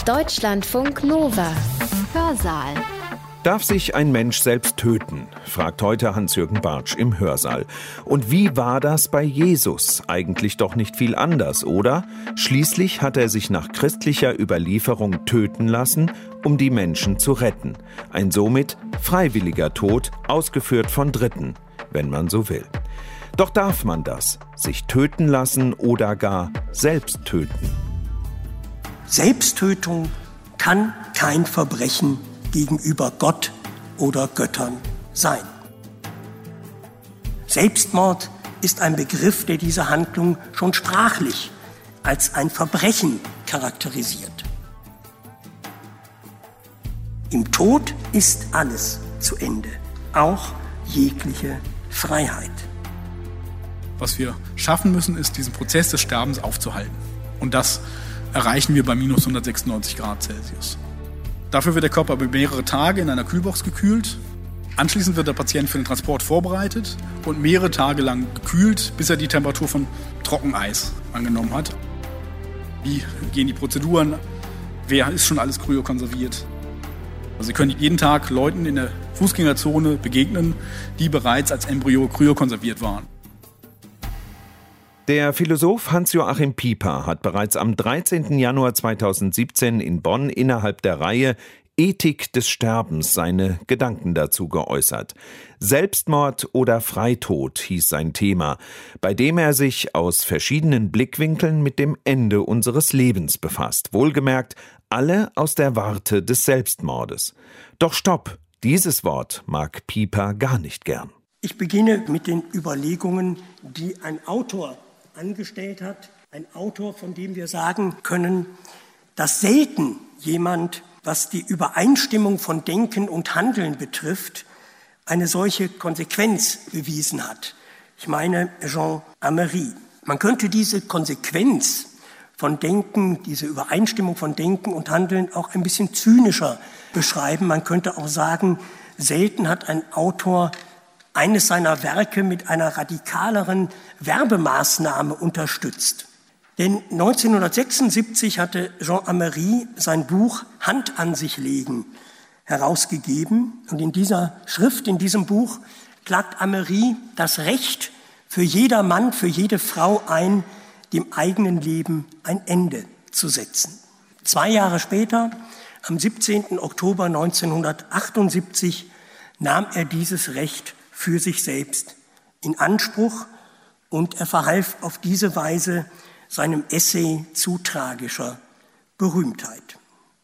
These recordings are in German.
Deutschlandfunk Nova. Hörsaal. Darf sich ein Mensch selbst töten? Fragt heute Hans-Jürgen Bartsch im Hörsaal. Und wie war das bei Jesus? Eigentlich doch nicht viel anders, oder? Schließlich hat er sich nach christlicher Überlieferung töten lassen, um die Menschen zu retten. Ein somit freiwilliger Tod, ausgeführt von Dritten, wenn man so will. Doch darf man das? Sich töten lassen oder gar selbst töten? Selbsttötung kann kein Verbrechen gegenüber Gott oder Göttern sein. Selbstmord ist ein Begriff, der diese Handlung schon sprachlich als ein Verbrechen charakterisiert. Im Tod ist alles zu Ende, auch jegliche Freiheit. Was wir schaffen müssen, ist, diesen Prozess des Sterbens aufzuhalten. Und das erreichen wir bei minus 196 Grad Celsius. Dafür wird der Körper über mehrere Tage in einer Kühlbox gekühlt. Anschließend wird der Patient für den Transport vorbereitet und mehrere Tage lang gekühlt, bis er die Temperatur von Trockeneis angenommen hat. Wie gehen die Prozeduren? Wer ist schon alles kryokonserviert? Also Sie können jeden Tag Leuten in der Fußgängerzone begegnen, die bereits als Embryo kryokonserviert waren. Der Philosoph Hans-Joachim Pieper hat bereits am 13. Januar 2017 in Bonn innerhalb der Reihe Ethik des Sterbens seine Gedanken dazu geäußert. Selbstmord oder Freitod hieß sein Thema, bei dem er sich aus verschiedenen Blickwinkeln mit dem Ende unseres Lebens befasst. Wohlgemerkt, alle aus der Warte des Selbstmordes. Doch stopp, dieses Wort mag Pieper gar nicht gern. Ich beginne mit den Überlegungen, die ein Autor angestellt hat. Ein Autor, von dem wir sagen können, dass selten jemand, was die Übereinstimmung von Denken und Handeln betrifft, eine solche Konsequenz bewiesen hat. Ich meine Jean Amery. Man könnte diese Konsequenz von Denken, diese Übereinstimmung von Denken und Handeln auch ein bisschen zynischer beschreiben. Man könnte auch sagen, selten hat ein Autor eines seiner Werke mit einer radikaleren Werbemaßnahme unterstützt. Denn 1976 hatte Jean Amery sein Buch Hand an sich legen herausgegeben. Und in dieser Schrift, in diesem Buch, klagt Amery das Recht für jeder Mann, für jede Frau ein, dem eigenen Leben ein Ende zu setzen. 2 Jahre später, am 17. Oktober 1978, nahm er dieses Recht für sich selbst in Anspruch und er verhalf auf diese Weise seinem Essay zu tragischer Berühmtheit.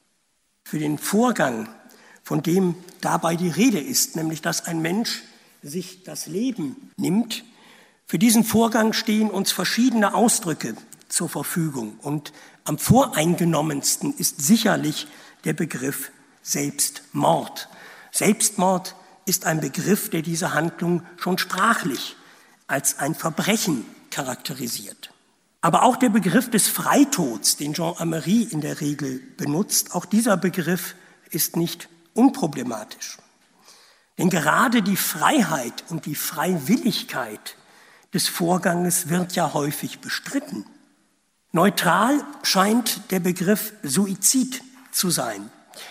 Für den Vorgang, von dem dabei die Rede ist, nämlich dass ein Mensch sich das Leben nimmt, für diesen Vorgang stehen uns verschiedene Ausdrücke zur Verfügung und am voreingenommensten ist sicherlich der Begriff Selbstmord. Selbstmord ist ein Begriff, der diese Handlung schon sprachlich als ein Verbrechen charakterisiert. Aber auch der Begriff des Freitods, den Jean Amery in der Regel benutzt, auch dieser Begriff ist nicht unproblematisch. Denn gerade die Freiheit und die Freiwilligkeit des Vorganges wird ja häufig bestritten. Neutral scheint der Begriff Suizid zu sein.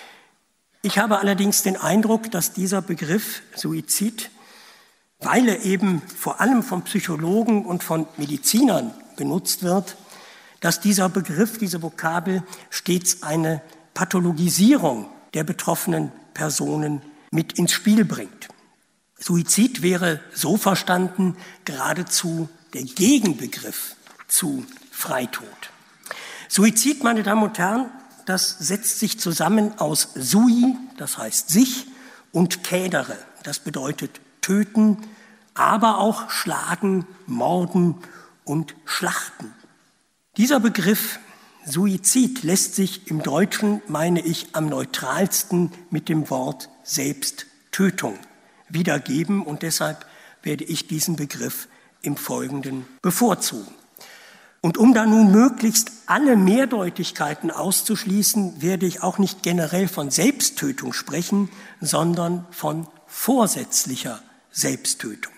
Ich habe allerdings den Eindruck, dass dieser Begriff Suizid, weil er eben vor allem von Psychologen und von Medizinern benutzt wird, dass dieser Begriff, diese Vokabel stets eine Pathologisierung der betroffenen Personen mit ins Spiel bringt. Suizid wäre so verstanden geradezu der Gegenbegriff zu Freitod. Suizid, meine Damen und Herren, das setzt sich zusammen aus sui, das heißt sich, und cadere, das bedeutet töten, aber auch schlagen, morden und schlachten. Dieser Begriff Suizid lässt sich im Deutschen, meine ich, am neutralsten mit dem Wort Selbsttötung wiedergeben und deshalb werde ich diesen Begriff im Folgenden bevorzugen. Und um da nun möglichst alle Mehrdeutigkeiten auszuschließen, werde ich auch nicht generell von Selbsttötung sprechen, sondern von vorsätzlicher Selbsttötung.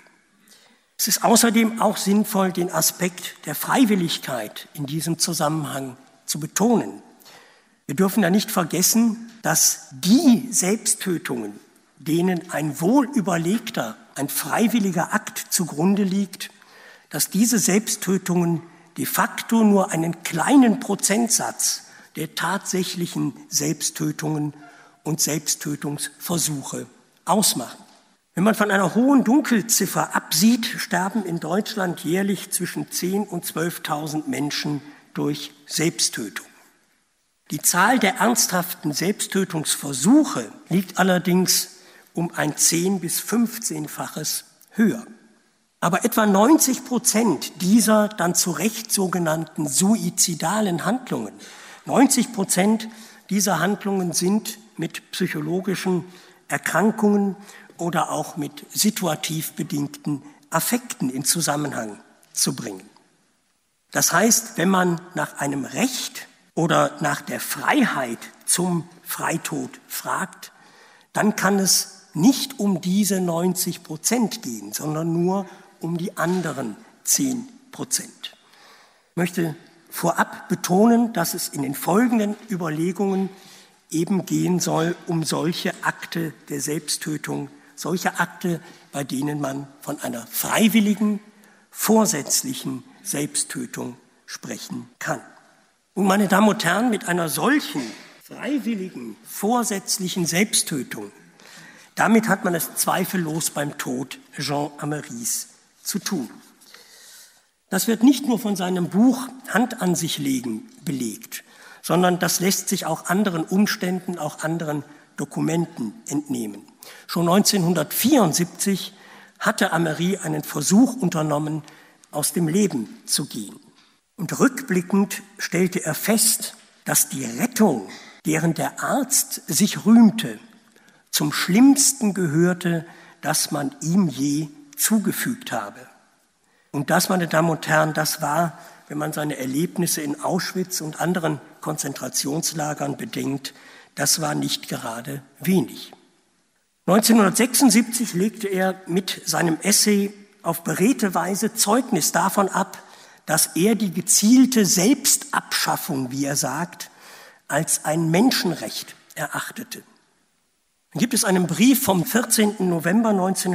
Es ist außerdem auch sinnvoll, den Aspekt der Freiwilligkeit in diesem Zusammenhang zu betonen. Wir dürfen ja nicht vergessen, dass die Selbsttötungen, denen ein wohlüberlegter, ein freiwilliger Akt zugrunde liegt, dass diese Selbsttötungen de facto nur einen kleinen Prozentsatz der tatsächlichen Selbsttötungen und Selbsttötungsversuche ausmachen. Wenn man von einer hohen Dunkelziffer absieht, sterben in Deutschland jährlich zwischen 10.000 und 12.000 Menschen durch Selbsttötung. Die Zahl der ernsthaften Selbsttötungsversuche liegt allerdings um ein 10- bis 15-faches höher. Aber etwa 90% dieser dann zu Recht sogenannten suizidalen Handlungen, 90% dieser Handlungen sind mit psychologischen Erkrankungen oder auch mit situativ bedingten Affekten in Zusammenhang zu bringen. Das heißt, wenn man nach einem Recht oder nach der Freiheit zum Freitod fragt, dann kann es nicht um diese 90% gehen, sondern nur um die anderen 10%. Ich möchte vorab betonen, dass es in den folgenden Überlegungen eben gehen soll um solche Akte der Selbsttötung, solche Akte, bei denen man von einer freiwilligen, vorsätzlichen Selbsttötung sprechen kann. Und meine Damen und Herren, mit einer solchen freiwilligen, vorsätzlichen Selbsttötung, damit hat man es zweifellos beim Tod Jean Ameries zu tun. Das wird nicht nur von seinem Buch Hand an sich legen belegt, sondern das lässt sich auch anderen Umständen, auch anderen Dokumenten entnehmen. Schon 1974 hatte Amery einen Versuch unternommen, aus dem Leben zu gehen. Und rückblickend stellte er fest, dass die Rettung, deren der Arzt sich rühmte, zum Schlimmsten gehörte, das man ihm je zugefügt habe. Und das, meine Damen und Herren, das war, wenn man seine Erlebnisse in Auschwitz und anderen Konzentrationslagern bedenkt, das war nicht gerade wenig. 1976 legte er mit seinem Essay auf beredte Weise Zeugnis davon ab, dass er die gezielte Selbstabschaffung, wie er sagt, als ein Menschenrecht erachtete. Dann gibt es einen Brief vom 14. November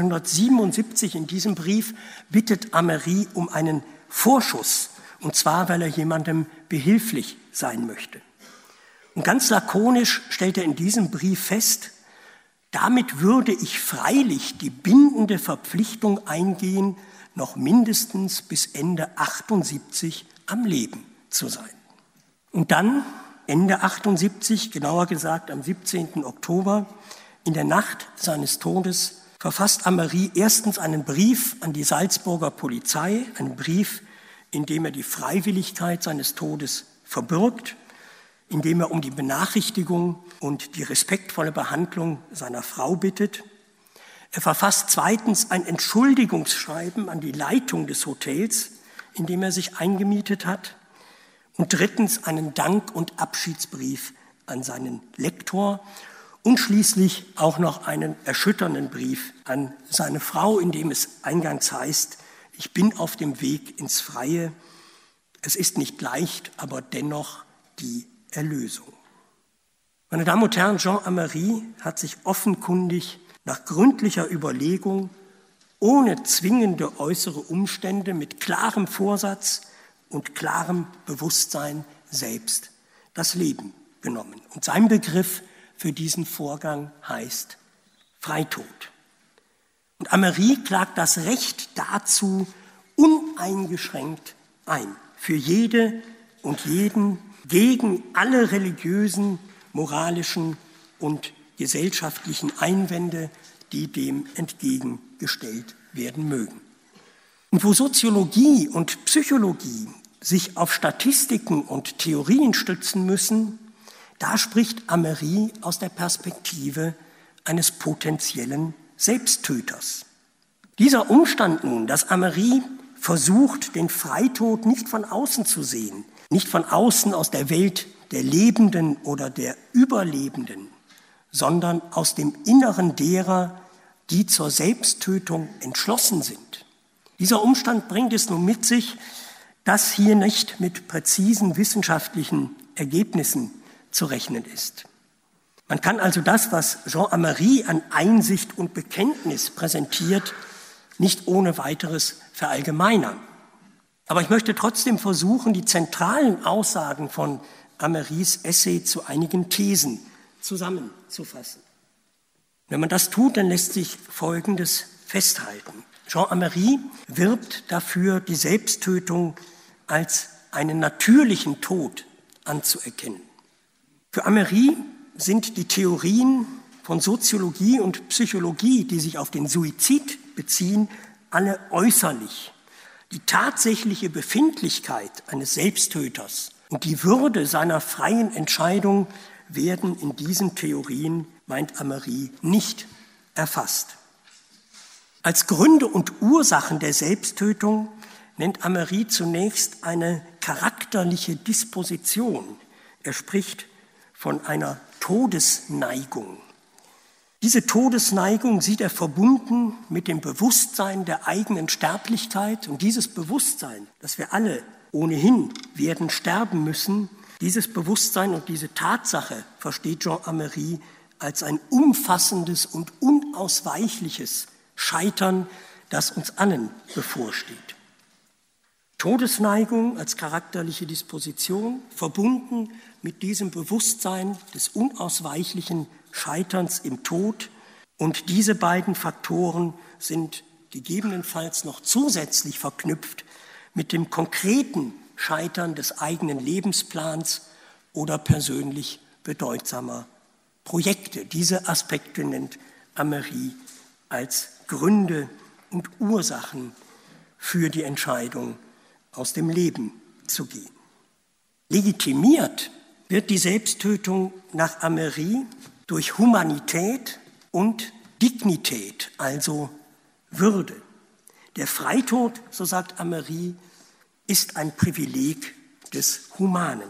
1977. In diesem Brief bittet Amery um einen Vorschuss, und zwar, weil er jemandem behilflich sein möchte. Und ganz lakonisch stellt er in diesem Brief fest, damit würde ich freilich die bindende Verpflichtung eingehen, noch mindestens bis Ende 78 am Leben zu sein. Und dann, Ende 78, genauer gesagt am 17. Oktober, in der Nacht seines Todes, verfasst Amery erstens einen Brief an die Salzburger Polizei, einen Brief, in dem er die Freiwilligkeit seines Todes verbürgt, in dem er um die Benachrichtigung und die respektvolle Behandlung seiner Frau bittet. Er verfasst zweitens ein Entschuldigungsschreiben an die Leitung des Hotels, in dem er sich eingemietet hat. Und drittens einen Dank- und Abschiedsbrief an seinen Lektor. Und schließlich auch noch einen erschütternden Brief an seine Frau, in dem es eingangs heißt, ich bin auf dem Weg ins Freie. Es ist nicht leicht, aber dennoch die Erlösung. Meine Damen und Herren, Jean Amery hat sich offenkundig nach gründlicher Überlegung, ohne zwingende äußere Umstände, mit klarem Vorsatz und klarem Bewusstsein selbst das Leben genommen. Und sein Begriff für diesen Vorgang heißt Freitod. Und Amery klagt das Recht dazu uneingeschränkt ein, für jede und jeden, gegen alle religiösen, moralischen und gesellschaftlichen Einwände, die dem entgegengestellt werden mögen. Und wo Soziologie und Psychologie sich auf Statistiken und Theorien stützen müssen, da spricht Amery aus der Perspektive eines potenziellen Selbsttöters. Dieser Umstand nun, dass Amery versucht, den Freitod nicht von außen zu sehen, nicht von außen aus der Welt der Lebenden oder der Überlebenden, sondern aus dem Inneren derer, die zur Selbsttötung entschlossen sind. Dieser Umstand bringt es nun mit sich, dass hier nicht mit präzisen wissenschaftlichen Ergebnissen zu rechnen ist. Man kann also das, was Jean Amery an Einsicht und Bekenntnis präsentiert, nicht ohne weiteres verallgemeinern. Aber ich möchte trotzdem versuchen, die zentralen Aussagen von Amerys Essay zu einigen Thesen zusammenzufassen. Wenn man das tut, dann lässt sich Folgendes festhalten. Jean Amery wirbt dafür, die Selbsttötung als einen natürlichen Tod anzuerkennen. Für Amery sind die Theorien von Soziologie und Psychologie, die sich auf den Suizid beziehen, alle äußerlich. Die tatsächliche Befindlichkeit eines Selbsttöters und die Würde seiner freien Entscheidung werden in diesen Theorien, meint Amery, nicht erfasst. Als Gründe und Ursachen der Selbsttötung nennt Amery zunächst eine charakterliche Disposition. Er spricht von einer Todesneigung. Diese Todesneigung sieht er verbunden mit dem Bewusstsein der eigenen Sterblichkeit. Und dieses Bewusstsein, dass wir alle ohnehin werden sterben müssen, dieses Bewusstsein und diese Tatsache versteht Jean Amery als ein umfassendes und unausweichliches Scheitern, das uns allen bevorsteht. Todesneigung als charakterliche Disposition, verbunden mit diesem Bewusstsein des unausweichlichen Scheiterns im Tod. Und diese beiden Faktoren sind gegebenenfalls noch zusätzlich verknüpft mit dem konkreten Scheitern des eigenen Lebensplans oder persönlich bedeutsamer Projekte. Diese Aspekte nennt Amery als Gründe und Ursachen für die Entscheidung, aus dem Leben zu gehen. Legitimiert wird die Selbsttötung nach Amery durch Humanität und Dignität, also Würde. Der Freitod, so sagt Amery, ist ein Privileg des Humanen.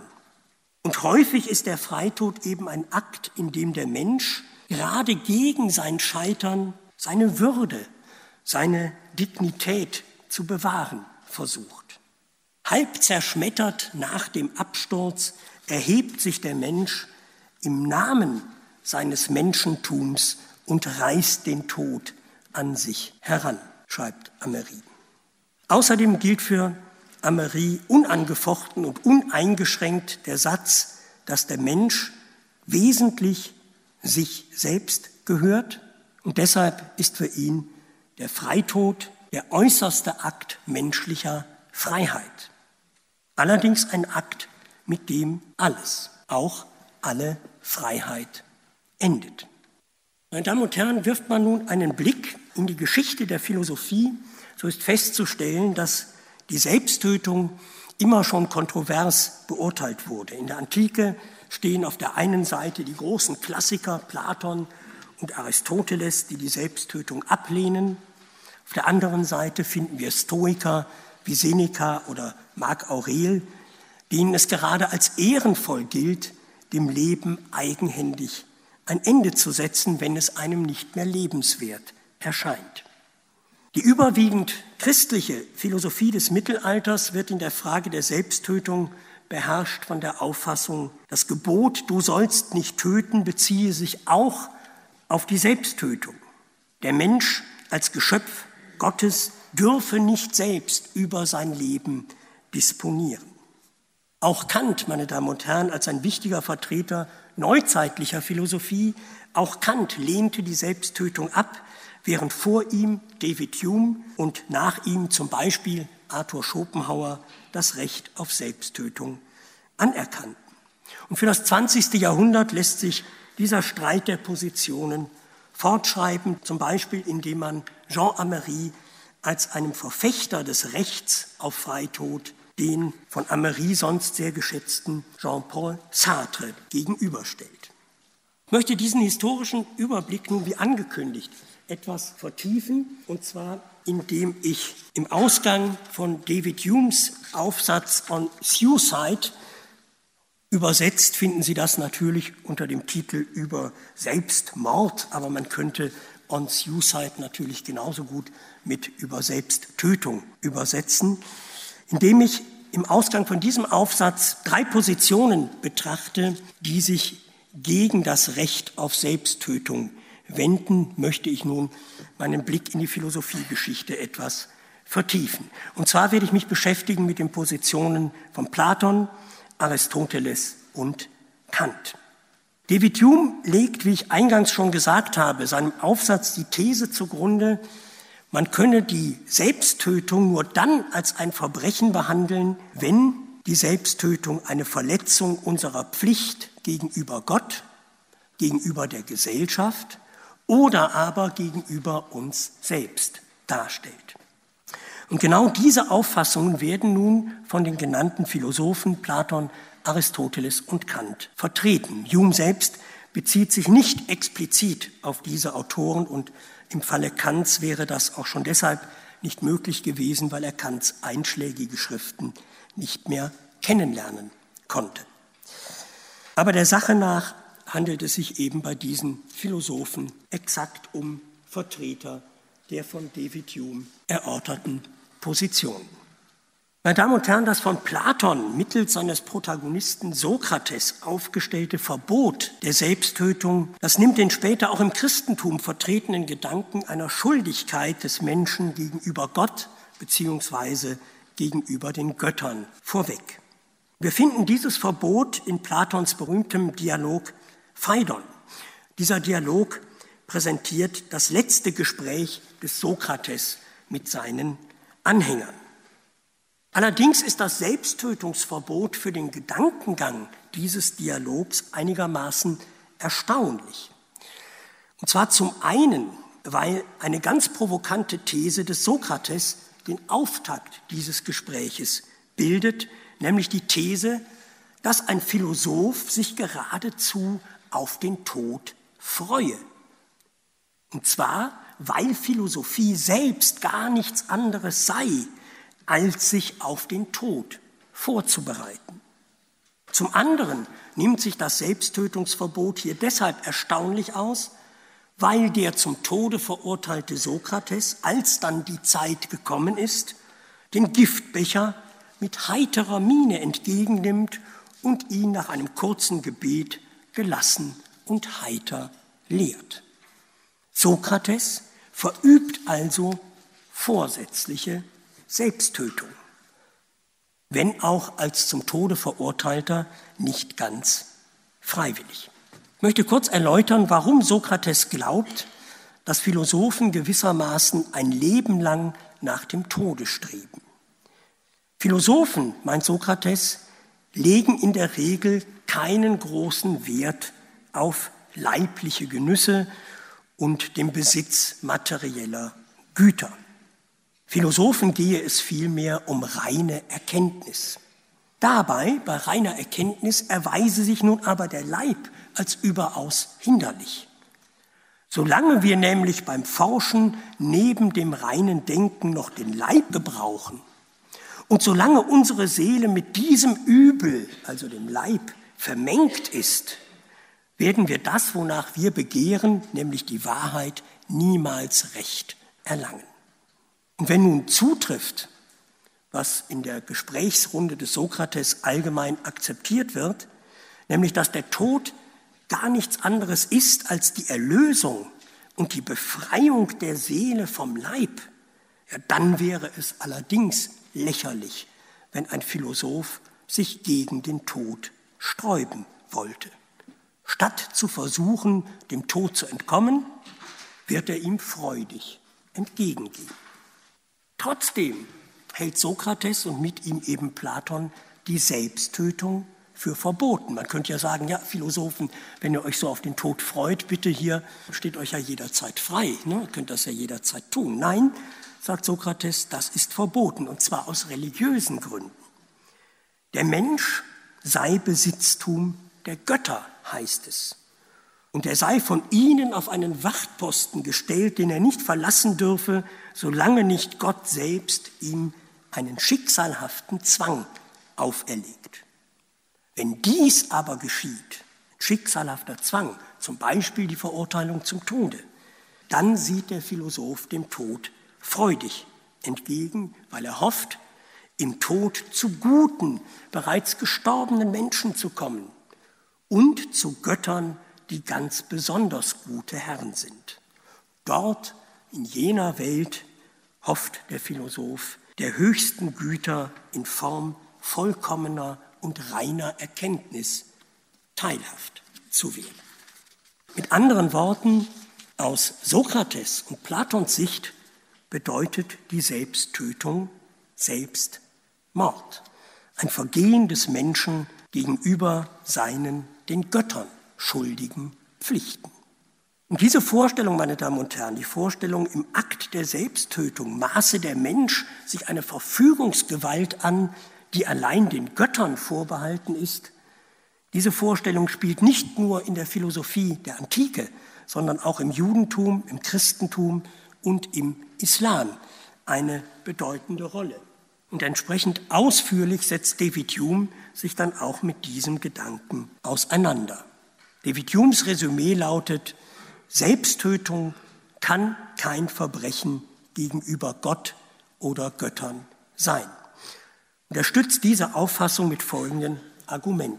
Und häufig ist der Freitod eben ein Akt, in dem der Mensch gerade gegen sein Scheitern seine Würde, seine Dignität zu bewahren versucht. Halb zerschmettert nach dem Absturz erhebt sich der Mensch im Namen seines Menschentums und reißt den Tod an sich heran, schreibt Amery. Außerdem gilt für Amery unangefochten und uneingeschränkt der Satz, dass der Mensch wesentlich sich selbst gehört und deshalb ist für ihn der Freitod der äußerste Akt menschlicher Freiheit. Allerdings ein Akt, mit dem alles, auch alle Freiheit, endet. Meine Damen und Herren, wirft man nun einen Blick in die Geschichte der Philosophie, so ist festzustellen, dass die Selbsttötung immer schon kontrovers beurteilt wurde. In der Antike stehen auf der einen Seite die großen Klassiker Platon und Aristoteles, die die Selbsttötung ablehnen. Auf der anderen Seite finden wir Stoiker wie Seneca oder Marc Aurel, denen es gerade als ehrenvoll gilt, dem Leben eigenhändig ein Ende zu setzen, wenn es einem nicht mehr lebenswert erscheint. Die überwiegend christliche Philosophie des Mittelalters wird in der Frage der Selbsttötung beherrscht von der Auffassung, das Gebot, du sollst nicht töten, beziehe sich auch auf die Selbsttötung. Der Mensch als Geschöpf Gottes dürfe nicht selbst über sein Leben disponieren. Auch Kant, meine Damen und Herren, als ein wichtiger Vertreter neuzeitlicher Philosophie, auch Kant lehnte die Selbsttötung ab, während vor ihm David Hume und nach ihm zum Beispiel Arthur Schopenhauer das Recht auf Selbsttötung anerkannten. Und für das 20. Jahrhundert lässt sich dieser Streit der Positionen fortschreiben, zum Beispiel indem man Jean Amery als einem Verfechter des Rechts auf Freitod den von Amery sonst sehr geschätzten Jean-Paul Sartre gegenüberstellt. Ich möchte diesen historischen Überblick nun wie angekündigt etwas vertiefen, und zwar indem ich im Ausgang von David Humes Aufsatz on Suicide, übersetzt finden Sie das natürlich unter dem Titel über Selbstmord, aber man könnte on Suicide natürlich genauso gut mit über Selbsttötung übersetzen, indem ich im Ausgang von diesem Aufsatz 3 Positionen betrachte, die sich gegen das Recht auf Selbsttötung wenden, möchte ich nun meinen Blick in die Philosophiegeschichte etwas vertiefen. Und zwar werde ich mich beschäftigen mit den Positionen von Platon, Aristoteles und Kant. David Hume legt, wie ich eingangs schon gesagt habe, seinem Aufsatz die These zugrunde, man könne die Selbsttötung nur dann als ein Verbrechen behandeln, wenn die Selbsttötung eine Verletzung unserer Pflicht gegenüber Gott, gegenüber der Gesellschaft oder aber gegenüber uns selbst darstellt. Und genau diese Auffassungen werden nun von den genannten Philosophen Platon, Aristoteles und Kant vertreten. Hume selbst bezieht sich nicht explizit auf diese Autoren und im Falle Kants wäre das auch schon deshalb nicht möglich gewesen, weil er Kants einschlägige Schriften nicht mehr kennenlernen konnte. Aber der Sache nach handelt es sich eben bei diesen Philosophen exakt um Vertreter der von David Hume erörterten Positionen. Meine Damen und Herren, das von Platon mittels seines Protagonisten Sokrates aufgestellte Verbot der Selbsttötung, das nimmt den später auch im Christentum vertretenen Gedanken einer Schuldigkeit des Menschen gegenüber Gott bzw. gegenüber den Göttern vorweg. Wir finden dieses Verbot in Platons berühmtem Dialog Phaidon. Dieser Dialog präsentiert das letzte Gespräch des Sokrates mit seinen Anhängern. Allerdings ist das Selbsttötungsverbot für den Gedankengang dieses Dialogs einigermaßen erstaunlich. Und zwar zum einen, weil eine ganz provokante These des Sokrates den Auftakt dieses Gespräches bildet, nämlich die These, dass ein Philosoph sich geradezu auf den Tod freue. Und zwar, weil Philosophie selbst gar nichts anderes sei, als sich auf den Tod vorzubereiten. Zum anderen nimmt sich das Selbsttötungsverbot hier deshalb erstaunlich aus, weil der zum Tode verurteilte Sokrates, als dann die Zeit gekommen ist, den Giftbecher mit heiterer Miene entgegennimmt und ihn nach einem kurzen Gebet gelassen und heiter leert. Sokrates verübt also vorsätzliche Selbsttötung, wenn auch als zum Tode Verurteilter nicht ganz freiwillig. Ich möchte kurz erläutern, warum Sokrates glaubt, dass Philosophen gewissermaßen ein Leben lang nach dem Tode streben. Philosophen, meint Sokrates, legen in der Regel keinen großen Wert auf leibliche Genüsse und den Besitz materieller Güter. Philosophen gehe es vielmehr um reine Erkenntnis. Dabei, bei reiner Erkenntnis, erweise sich nun aber der Leib als überaus hinderlich. Solange wir nämlich beim Forschen neben dem reinen Denken noch den Leib gebrauchen und solange unsere Seele mit diesem Übel, also dem Leib, vermengt ist, werden wir das, wonach wir begehren, nämlich die Wahrheit, niemals recht erlangen. Und wenn nun zutrifft, was in der Gesprächsrunde des Sokrates allgemein akzeptiert wird, nämlich dass der Tod gar nichts anderes ist als die Erlösung und die Befreiung der Seele vom Leib, ja, dann wäre es allerdings lächerlich, wenn ein Philosoph sich gegen den Tod sträuben wollte. Statt zu versuchen, dem Tod zu entkommen, wird er ihm freudig entgegengehen. Trotzdem hält Sokrates und mit ihm eben Platon die Selbsttötung für verboten. Man könnte ja sagen, ja, Philosophen, wenn ihr euch so auf den Tod freut, bitte hier steht euch ja jederzeit frei. Ne? Ihr könnt das ja jederzeit tun. Nein, sagt Sokrates, das ist verboten, und zwar aus religiösen Gründen. Der Mensch sei Besitztum der Götter, heißt es. Und er sei von ihnen auf einen Wachtposten gestellt, den er nicht verlassen dürfe, solange nicht Gott selbst ihm einen schicksalhaften Zwang auferlegt. Wenn dies aber geschieht, schicksalhafter Zwang, zum Beispiel die Verurteilung zum Tode, dann sieht der Philosoph dem Tod freudig entgegen, weil er hofft, im Tod zu guten, bereits gestorbenen Menschen zu kommen und zu Göttern, die ganz besonders gute Herren sind. Dort, in jener Welt, hofft der Philosoph, der höchsten Güter in Form vollkommener und reiner Erkenntnis teilhaft zu werden. Mit anderen Worten, aus Sokrates und Platons Sicht bedeutet die Selbsttötung Selbstmord, ein Vergehen des Menschen gegenüber seinen den Göttern schuldigen Pflichten. Und diese Vorstellung, meine Damen und Herren, die Vorstellung, im Akt der Selbsttötung maße der Mensch sich eine Verfügungsgewalt an, die allein den Göttern vorbehalten ist, diese Vorstellung spielt nicht nur in der Philosophie der Antike, sondern auch im Judentum, im Christentum und im Islam eine bedeutende Rolle. Und entsprechend ausführlich setzt David Hume sich dann auch mit diesem Gedanken auseinander. David Humes Resümee lautet: Selbsttötung kann kein Verbrechen gegenüber Gott oder Göttern sein. Und er stützt diese Auffassung mit folgenden Argumenten.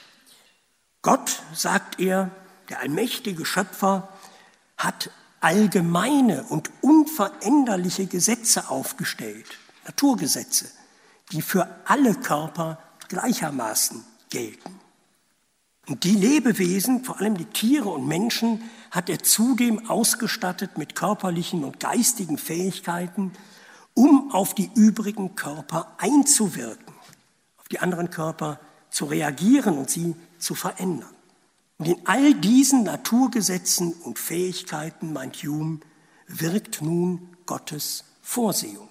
Gott, sagt er, der allmächtige Schöpfer, hat allgemeine und unveränderliche Gesetze aufgestellt, Naturgesetze, die für alle Körper gleichermaßen gelten. Und die Lebewesen, vor allem die Tiere und Menschen, hat er zudem ausgestattet mit körperlichen und geistigen Fähigkeiten, um auf die übrigen Körper einzuwirken, auf die anderen Körper zu reagieren und sie zu verändern. Und in all diesen Naturgesetzen und Fähigkeiten, meint Hume, wirkt nun Gottes Vorsehung.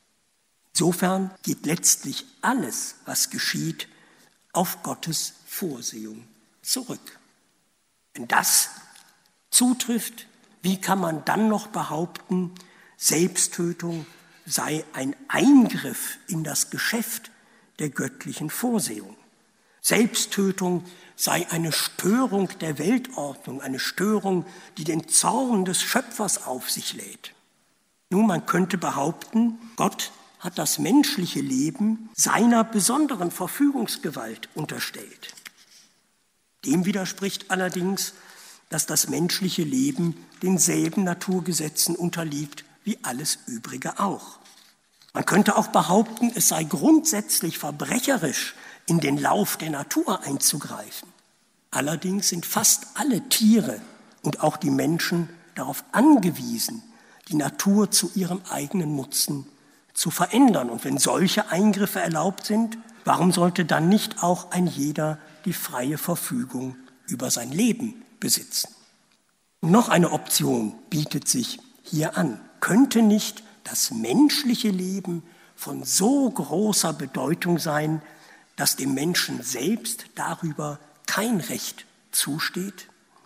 Insofern geht letztlich alles, was geschieht, auf Gottes Vorsehung zurück. Wenn das zutrifft, wie kann man dann noch behaupten, Selbsttötung sei ein Eingriff in das Geschäft der göttlichen Vorsehung? Selbsttötung sei eine Störung der Weltordnung, eine Störung, die den Zorn des Schöpfers auf sich lädt. Nun, man könnte behaupten, Gott hat das menschliche Leben seiner besonderen Verfügungsgewalt unterstellt. Dem widerspricht allerdings, dass das menschliche Leben denselben Naturgesetzen unterliegt wie alles Übrige auch. Man könnte auch behaupten, es sei grundsätzlich verbrecherisch, in den Lauf der Natur einzugreifen. Allerdings sind fast alle Tiere und auch die Menschen darauf angewiesen, die Natur zu ihrem eigenen Nutzen zu verändern. Und wenn solche Eingriffe erlaubt sind, warum sollte dann nicht auch ein jeder die freie Verfügung über sein Leben besitzen? Und noch eine Option bietet sich hier an. Könnte nicht das menschliche Leben von so großer Bedeutung sein, dass dem Menschen selbst darüber kein Recht zusteht?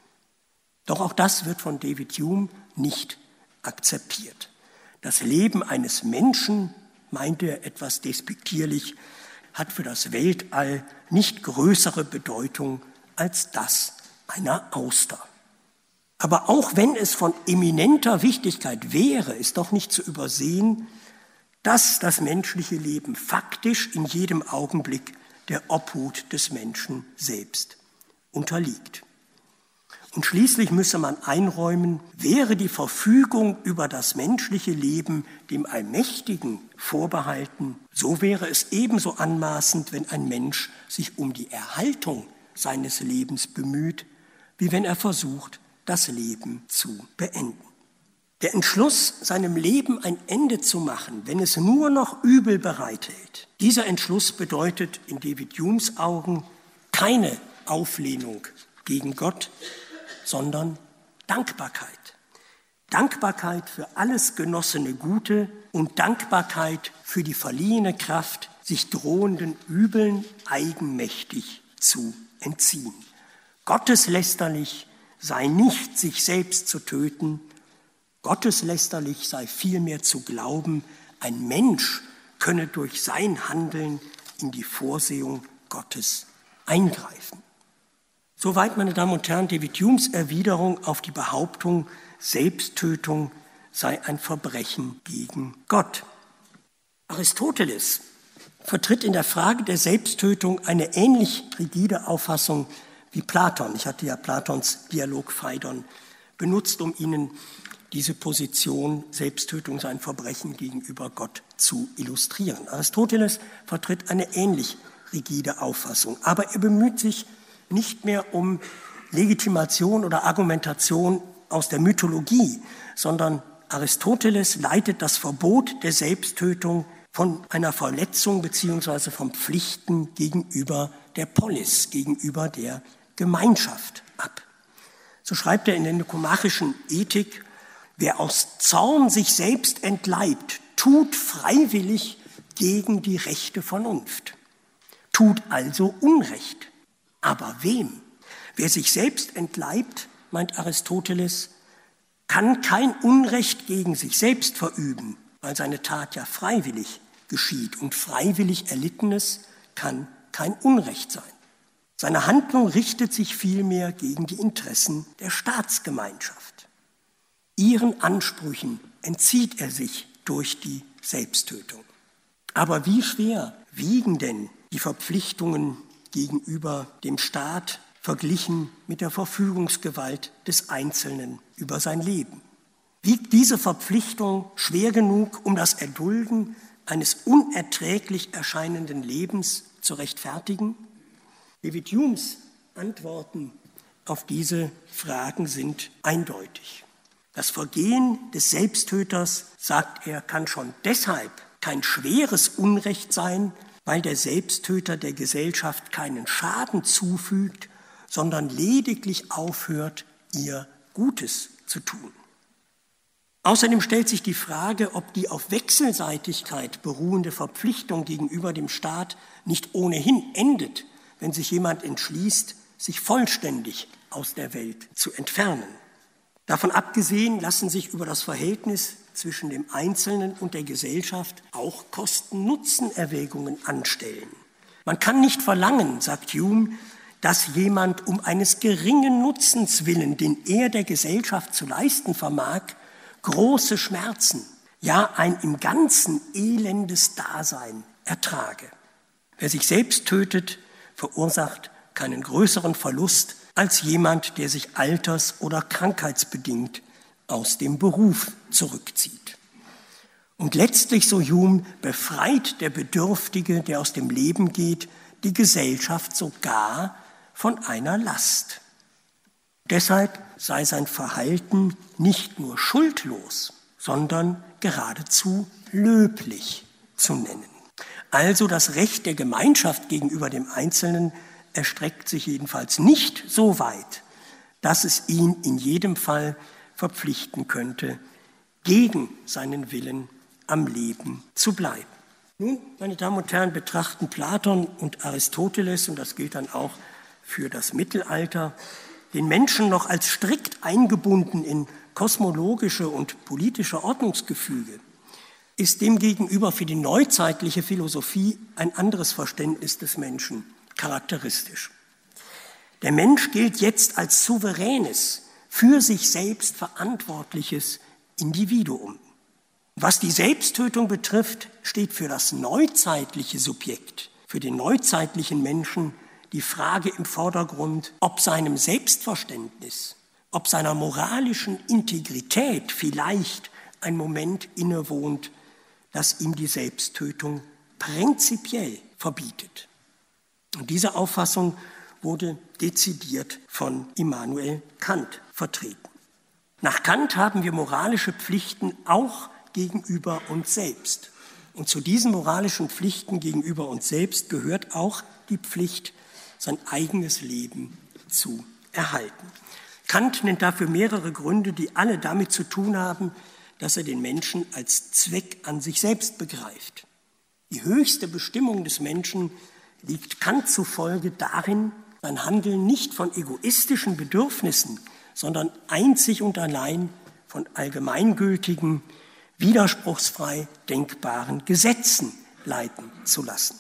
Doch auch das wird von David Hume nicht akzeptiert. Das Leben eines Menschen, meint er etwas despektierlich, hat für das Weltall nicht größere Bedeutung als das einer Auster. Aber auch wenn es von eminenter Wichtigkeit wäre, ist doch nicht zu übersehen, dass das menschliche Leben faktisch in jedem Augenblick der Obhut des Menschen selbst unterliegt. Und schließlich müsse man einräumen, wäre die Verfügung über das menschliche Leben dem Allmächtigen vorbehalten, so wäre es ebenso anmaßend, wenn ein Mensch sich um die Erhaltung seines Lebens bemüht, wie wenn er versucht, das Leben zu beenden. Der Entschluss, seinem Leben ein Ende zu machen, wenn es nur noch Übel bereithält, dieser Entschluss bedeutet in David Humes Augen keine Auflehnung gegen Gott, sondern Dankbarkeit. Dankbarkeit für alles genossene Gute und Dankbarkeit für die verliehene Kraft, sich drohenden Übeln eigenmächtig zu entziehen. Gotteslästerlich sei nicht, sich selbst zu töten. Gotteslästerlich sei vielmehr zu glauben, ein Mensch könne durch sein Handeln in die Vorsehung Gottes eingreifen. Soweit, meine Damen und Herren, David Humes Erwiderung auf die Behauptung, Selbsttötung sei ein Verbrechen gegen Gott. Aristoteles vertritt in der Frage der Selbsttötung eine ähnlich rigide Auffassung wie Platon. Ich hatte ja Platons Dialog Phaidon benutzt, um Ihnen diese Position, Selbsttötung sei ein Verbrechen gegenüber Gott, zu illustrieren. Aristoteles vertritt eine ähnlich rigide Auffassung, aber er bemüht sich nicht mehr um Legitimation oder Argumentation aus der Mythologie, sondern Aristoteles leitet das Verbot der Selbsttötung von einer Verletzung bzw. von Pflichten gegenüber der Polis, gegenüber der Gemeinschaft ab. So schreibt er in der Nikomachischen Ethik: Wer aus Zorn sich selbst entleibt, tut freiwillig gegen die rechte Vernunft, tut also Unrecht. Aber wem? Wer sich selbst entleibt, meint Aristoteles, kann kein Unrecht gegen sich selbst verüben, weil seine Tat ja freiwillig geschieht. Und freiwillig Erlittenes kann kein Unrecht sein. Seine Handlung richtet sich vielmehr gegen die Interessen der Staatsgemeinschaft. Ihren Ansprüchen entzieht er sich durch die Selbsttötung. Aber wie schwer wiegen denn die Verpflichtungen gegenüber dem Staat verglichen mit der Verfügungsgewalt des Einzelnen über sein Leben? Wiegt diese Verpflichtung schwer genug, um das Erdulden eines unerträglich erscheinenden Lebens zu rechtfertigen? David Humes Antworten auf diese Fragen sind eindeutig. Das Vergehen des Selbsttöters, sagt er, kann schon deshalb kein schweres Unrecht sein, weil der Selbsttöter der Gesellschaft keinen Schaden zufügt, sondern lediglich aufhört, ihr Gutes zu tun. Außerdem stellt sich die Frage, ob die auf Wechselseitigkeit beruhende Verpflichtung gegenüber dem Staat nicht ohnehin endet, wenn sich jemand entschließt, sich vollständig aus der Welt zu entfernen. Davon abgesehen lassen sich über das Verhältnis zwischen dem Einzelnen und der Gesellschaft auch Kosten-Nutzen-Erwägungen anstellen. Man kann nicht verlangen, sagt Hume, dass jemand um eines geringen Nutzens willen, den er der Gesellschaft zu leisten vermag, große Schmerzen, ja ein im Ganzen elendes Dasein ertrage. Wer sich selbst tötet, verursacht keinen größeren Verlust als jemand, der sich alters- oder krankheitsbedingt aus dem Beruf zurückzieht. Und letztlich, so Hume, befreit der Bedürftige, der aus dem Leben geht, die Gesellschaft sogar von einer Last. Deshalb sei sein Verhalten nicht nur schuldlos, sondern geradezu löblich zu nennen. Also das Recht der Gemeinschaft gegenüber dem Einzelnen erstreckt sich jedenfalls nicht so weit, dass es ihn in jedem Fall verpflichten könnte, gegen seinen Willen am Leben zu bleiben. Nun, meine Damen und Herren, betrachten Platon und Aristoteles, und das gilt dann auch für das Mittelalter, den Menschen noch als strikt eingebunden in kosmologische und politische Ordnungsgefüge, ist demgegenüber für die neuzeitliche Philosophie ein anderes Verständnis des Menschen charakteristisch. Der Mensch gilt jetzt als souveränes, für sich selbst verantwortliches Individuum. Was die Selbsttötung betrifft, steht für das neuzeitliche Subjekt, für den neuzeitlichen Menschen die Frage im Vordergrund, ob seinem Selbstverständnis, ob seiner moralischen Integrität vielleicht ein Moment innewohnt, das ihm die Selbsttötung prinzipiell verbietet. Und diese Auffassung wurde dezidiert von Immanuel Kant vertreten. Nach Kant haben wir moralische Pflichten auch gegenüber uns selbst. Und zu diesen moralischen Pflichten gegenüber uns selbst gehört auch die Pflicht, sein eigenes Leben zu erhalten. Kant nennt dafür mehrere Gründe, die alle damit zu tun haben, dass er den Menschen als Zweck an sich selbst begreift. Die höchste Bestimmung des Menschen liegt Kant zufolge darin, sein Handeln nicht von egoistischen Bedürfnissen, sondern einzig und allein von allgemeingültigen, widerspruchsfrei denkbaren Gesetzen leiten zu lassen.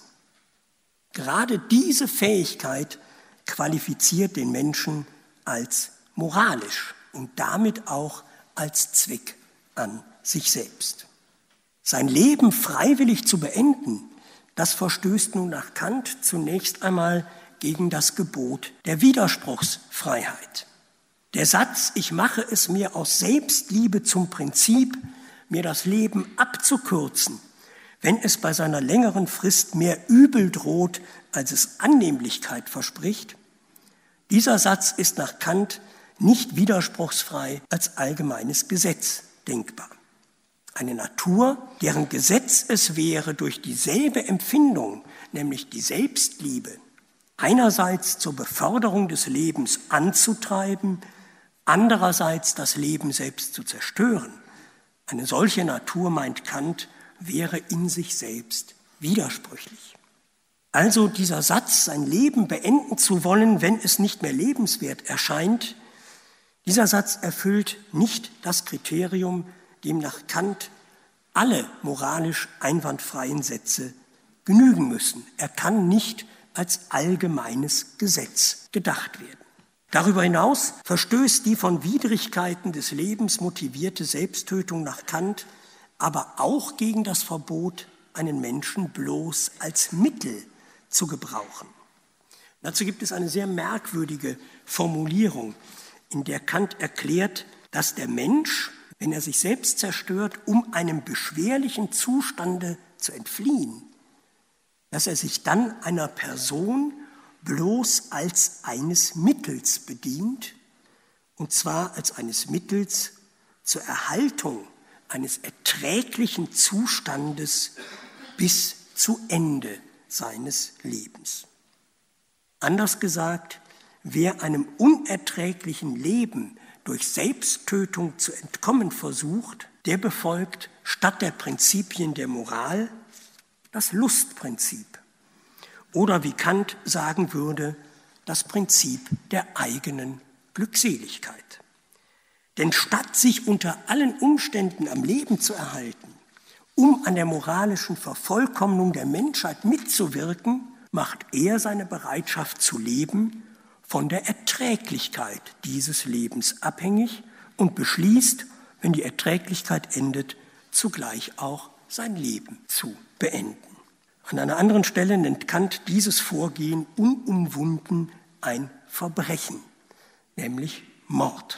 Gerade diese Fähigkeit qualifiziert den Menschen als moralisch und damit auch als Zweck an sich selbst. Sein Leben freiwillig zu beenden, das verstößt nun nach Kant zunächst einmal gegen das Gebot der Widerspruchsfreiheit. Der Satz, ich mache es mir aus Selbstliebe zum Prinzip, mir das Leben abzukürzen, wenn es bei seiner längeren Frist mehr Übel droht, als es Annehmlichkeit verspricht, dieser Satz ist nach Kant nicht widerspruchsfrei als allgemeines Gesetz denkbar. Eine Natur, deren Gesetz es wäre, durch dieselbe Empfindung, nämlich die Selbstliebe, einerseits zur Beförderung des Lebens anzutreiben, andererseits das Leben selbst zu zerstören. Eine solche Natur, meint Kant, wäre in sich selbst widersprüchlich. Also dieser Satz, sein Leben beenden zu wollen, wenn es nicht mehr lebenswert erscheint, dieser Satz erfüllt nicht das Kriterium, dem nach Kant alle moralisch einwandfreien Sätze genügen müssen. Er kann nicht als allgemeines Gesetz gedacht werden. Darüber hinaus verstößt die von Widrigkeiten des Lebens motivierte Selbsttötung nach Kant aber auch gegen das Verbot, einen Menschen bloß als Mittel zu gebrauchen. Dazu gibt es eine sehr merkwürdige Formulierung, in der Kant erklärt, dass der Mensch, wenn er sich selbst zerstört, um einem beschwerlichen Zustande zu entfliehen, dass er sich dann einer Person bloß als eines Mittels bedient, und zwar als eines Mittels zur Erhaltung eines erträglichen Zustandes bis zu Ende seines Lebens. Anders gesagt, wer einem unerträglichen Leben durch Selbsttötung zu entkommen versucht, der befolgt statt der Prinzipien der Moral das Lustprinzip oder, wie Kant sagen würde, das Prinzip der eigenen Glückseligkeit. Denn statt sich unter allen Umständen am Leben zu erhalten, um an der moralischen Vervollkommnung der Menschheit mitzuwirken, macht er seine Bereitschaft zu leben von der Erträglichkeit dieses Lebens abhängig und beschließt, wenn die Erträglichkeit endet, zugleich auch sein Leben zu beenden. An einer anderen Stelle nennt Kant dieses Vorgehen unumwunden ein Verbrechen, nämlich Mord.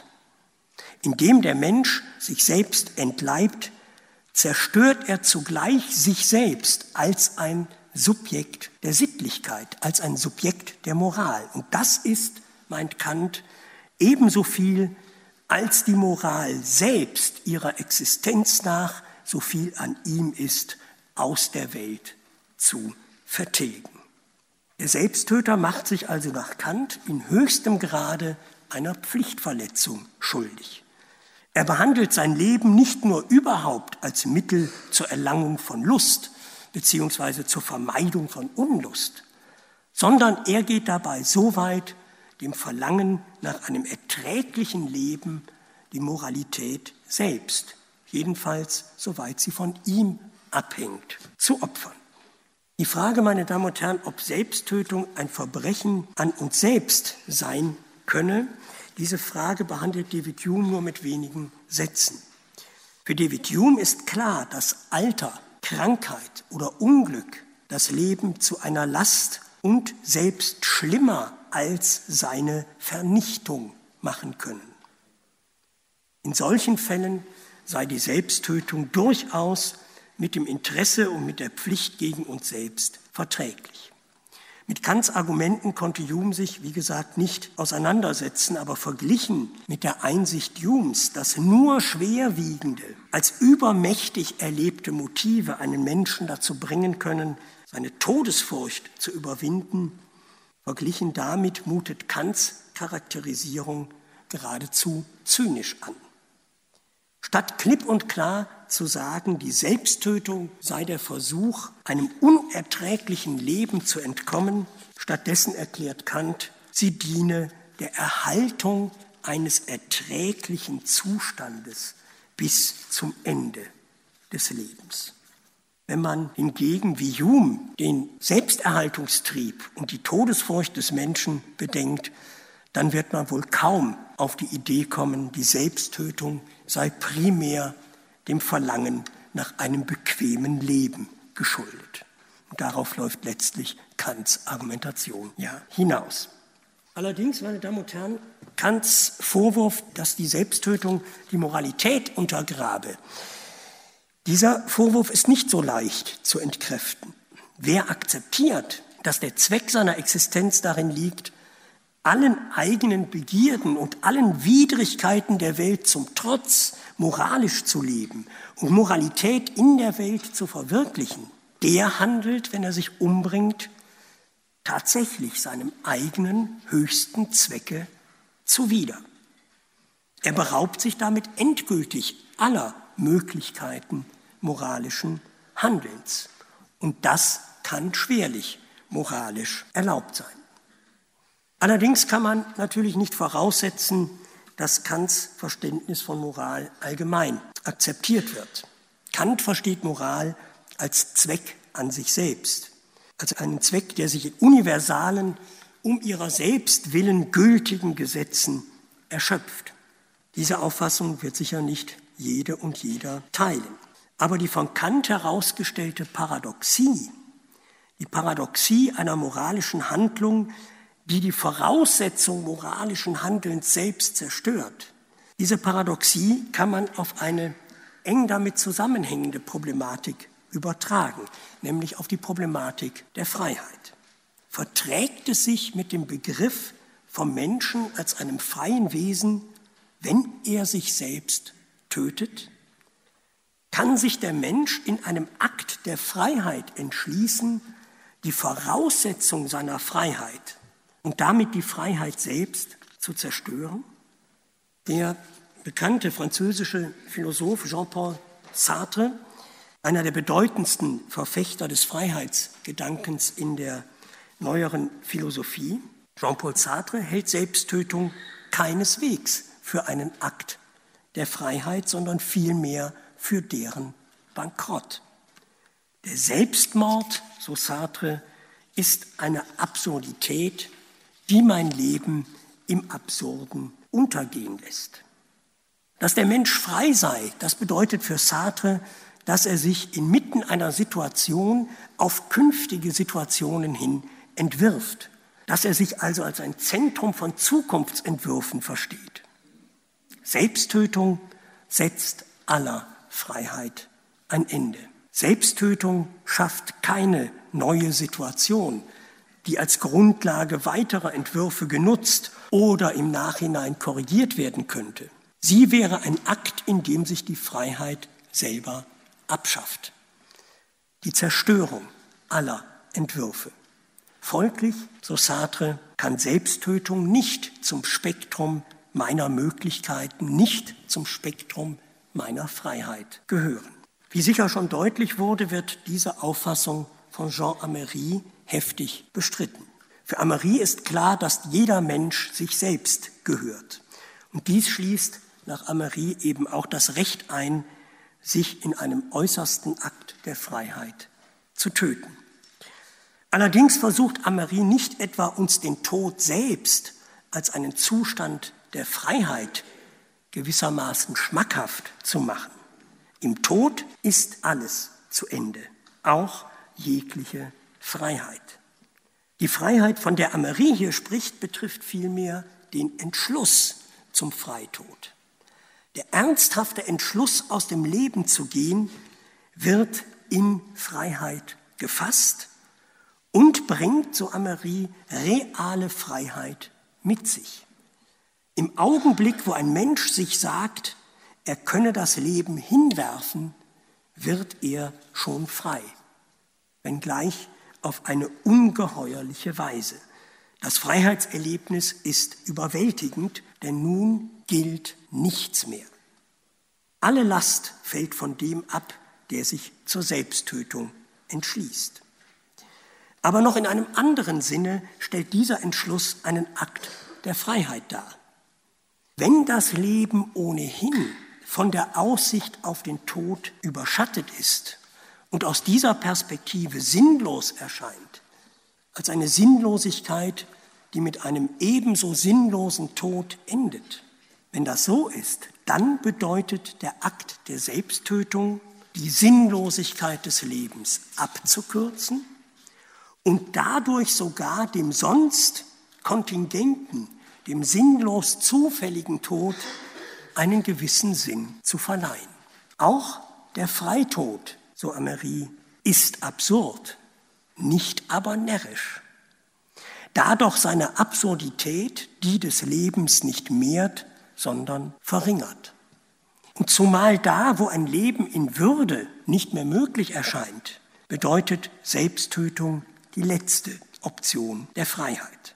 Indem der Mensch sich selbst entleibt, zerstört er zugleich sich selbst als ein Subjekt der Sittlichkeit, als ein Subjekt der Moral. Und das ist, meint Kant, ebenso viel als die Moral selbst ihrer Existenz nach, so viel an ihm ist, aus der Welt zu vertilgen. Der Selbsttöter macht sich also nach Kant in höchstem Grade einer Pflichtverletzung schuldig. Er behandelt sein Leben nicht nur überhaupt als Mittel zur Erlangung von Lust beziehungsweise zur Vermeidung von Unlust, sondern er geht dabei so weit, dem Verlangen nach einem erträglichen Leben die Moralität selbst, jedenfalls soweit sie von ihm abhängt, zu opfern. Die Frage, meine Damen und Herren, ob Selbsttötung ein Verbrechen an uns selbst sein könne, diese Frage behandelt David Hume nur mit wenigen Sätzen. Für David Hume ist klar, dass Alter, Krankheit oder Unglück das Leben zu einer Last und selbst schlimmer als seine Vernichtung machen können. In solchen Fällen sei die Selbsttötung durchaus mit dem Interesse und mit der Pflicht gegen uns selbst verträglich. Mit Kants Argumenten konnte Hume sich, wie gesagt, nicht auseinandersetzen, aber verglichen mit der Einsicht Humes, dass nur schwerwiegende, als übermächtig erlebte Motive einen Menschen dazu bringen können, seine Todesfurcht zu überwinden, verglichen damit mutet Kants Charakterisierung geradezu zynisch an. Statt klipp und klar zu sagen, die Selbsttötung sei der Versuch, einem unerträglichen Leben zu entkommen, stattdessen erklärt Kant, sie diene der Erhaltung eines erträglichen Zustandes bis zum Ende des Lebens. Wenn man hingegen wie Hume den Selbsterhaltungstrieb und die Todesfurcht des Menschen bedenkt, dann wird man wohl kaum auf die Idee kommen, die Selbsttötung sei primär dem Verlangen nach einem bequemen Leben geschuldet. Und darauf läuft letztlich Kants Argumentation hinaus. Allerdings, meine Damen und Herren, Kants Vorwurf, dass die Selbsttötung die Moralität untergrabe, dieser Vorwurf ist nicht so leicht zu entkräften. Wer akzeptiert, dass der Zweck seiner Existenz darin liegt, allen eigenen Begierden und allen Widrigkeiten der Welt zum Trotz moralisch zu leben und Moralität in der Welt zu verwirklichen, der handelt, wenn er sich umbringt, tatsächlich seinem eigenen höchsten Zwecke zuwider. Er beraubt sich damit endgültig aller Möglichkeiten moralischen Handelns. Und das kann schwerlich moralisch erlaubt sein. Allerdings kann man natürlich nicht voraussetzen, dass Kants Verständnis von Moral allgemein akzeptiert wird. Kant versteht Moral als Zweck an sich selbst, als einen Zweck, der sich in universalen, um ihrer selbst willen gültigen Gesetzen erschöpft. Diese Auffassung wird sicher nicht jede und jeder teilen. Aber die von Kant herausgestellte Paradoxie, die Paradoxie einer moralischen Handlung, die die Voraussetzung moralischen Handelns selbst zerstört, diese Paradoxie kann man auf eine eng damit zusammenhängende Problematik übertragen, nämlich auf die Problematik der Freiheit. Verträgt es sich mit dem Begriff vom Menschen als einem freien Wesen, wenn er sich selbst tötet? Kann sich der Mensch in einem Akt der Freiheit entschließen, die Voraussetzung seiner Freiheit und damit die Freiheit selbst zu zerstören? Der bekannte französische Philosoph Jean-Paul Sartre, einer der bedeutendsten Verfechter des Freiheitsgedankens in der neueren Philosophie, Jean-Paul Sartre hält Selbsttötung keineswegs für einen Akt der Freiheit, sondern vielmehr für deren Bankrott. Der Selbstmord, so Sartre, ist eine Absurdität, die mein Leben im Absurden untergehen lässt. Dass der Mensch frei sei, das bedeutet für Sartre, dass er sich inmitten einer Situation auf künftige Situationen hin entwirft, dass er sich also als ein Zentrum von Zukunftsentwürfen versteht. Selbsttötung setzt aller Freiheit ein Ende. Selbsttötung schafft keine neue Situation, die als Grundlage weiterer Entwürfe genutzt oder im Nachhinein korrigiert werden könnte. Sie wäre ein Akt, in dem sich die Freiheit selber abschafft. Die Zerstörung aller Entwürfe. Folglich, so Sartre, kann Selbsttötung nicht zum Spektrum meiner Möglichkeiten, nicht zum Spektrum meiner Freiheit gehören. Wie sicher schon deutlich wurde, wird diese Auffassung von Jean Amery heftig bestritten. Für Amery ist klar, dass jeder Mensch sich selbst gehört. Und dies schließt nach Amery eben auch das Recht ein, sich in einem äußersten Akt der Freiheit zu töten. Allerdings versucht Amery nicht etwa, uns den Tod selbst als einen Zustand der Freiheit gewissermaßen schmackhaft zu machen. Im Tod ist alles zu Ende, auch jegliche Freiheit. Die Freiheit, von der Amery hier spricht, betrifft vielmehr den Entschluss zum Freitod. Der ernsthafte Entschluss, aus dem Leben zu gehen, wird in Freiheit gefasst und bringt, so Amery, reale Freiheit mit sich. Im Augenblick, wo ein Mensch sich sagt, er könne das Leben hinwerfen, wird er schon frei, wenngleich auf eine ungeheuerliche Weise. Das Freiheitserlebnis ist überwältigend, denn nun gilt nichts mehr. Alle Last fällt von dem ab, der sich zur Selbsttötung entschließt. Aber noch in einem anderen Sinne stellt dieser Entschluss einen Akt der Freiheit dar. Wenn das Leben ohnehin von der Aussicht auf den Tod überschattet ist und aus dieser Perspektive sinnlos erscheint, als eine Sinnlosigkeit, die mit einem ebenso sinnlosen Tod endet. Wenn das so ist, dann bedeutet der Akt der Selbsttötung, die Sinnlosigkeit des Lebens abzukürzen und dadurch sogar dem sonst kontingenten, dem sinnlos zufälligen Tod einen gewissen Sinn zu verleihen. Auch der Freitod, so Amerie, ist absurd, nicht aber närrisch. Da doch seine Absurdität die des Lebens nicht mehrt, sondern verringert. Und zumal da, wo ein Leben in Würde nicht mehr möglich erscheint, bedeutet Selbsttötung die letzte Option der Freiheit.